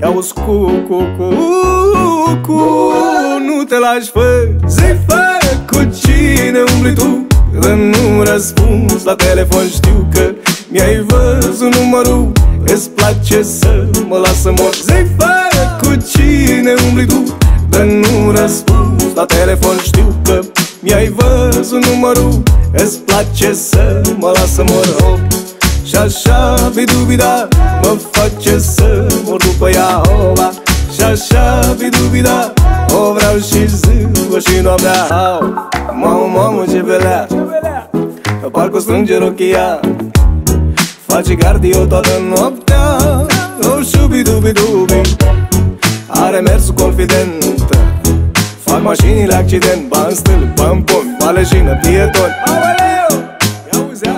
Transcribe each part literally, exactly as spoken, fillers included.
Ia-uzi cu, cu, cu, cu, nu te lași, fă. Zi, fă, cu cine umbli tu? Că nu răspuns la telefon, știu că mi-ai văzut numărul. Îți place să mă las să mor. Zi, fă, cu cine umbli tu? Că nu răspuns la telefon, știu că mi-ai văzut numărul. Îți place să mă las să mor, oh. Și așa, bidubida, mă face să mor după ea, oh. Și așa, bidubida, o vreau și ziua și noaptea, oh. Mamă, mamă, ce belea, parcă strânge rochia, face cardio toată noaptea, oh, șubi-dubi-dubi. Are mersul confident, fac mașinile accident, bani stâlpi, bani pomi, paleșină, pietoni. Aoleu, i-auzea?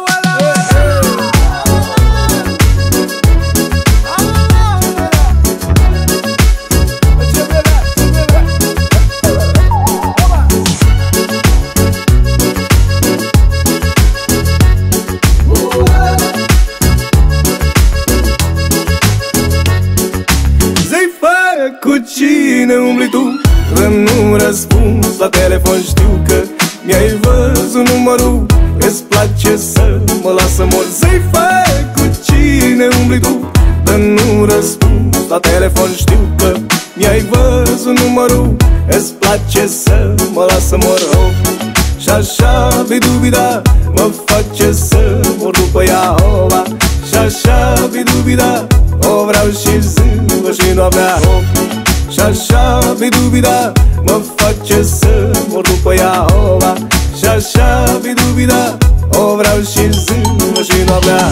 Cu cine umbli tu? Că nu răspuns la telefon, știu că mi-ai văzut numărul. Îți place să mă las să mor. Zi, fă, cu cine umbli tu? Că nu răspuns la telefon, știu că mi-ai văzut numărul. Îți place să mă las să mor, oh. Și așa, bidubida, mă face să mor după ea, oh. Și așa, bidubida, o vreau și ziua și noaptea, oh. Și așa, bidubida, mă face să mor după ea, oh. Și așa, bidubida, o vreau și ziua și noaptea.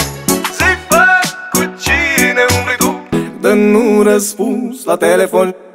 Zi, fă, cu cine umbli tu? Că nu răspuns la telefon.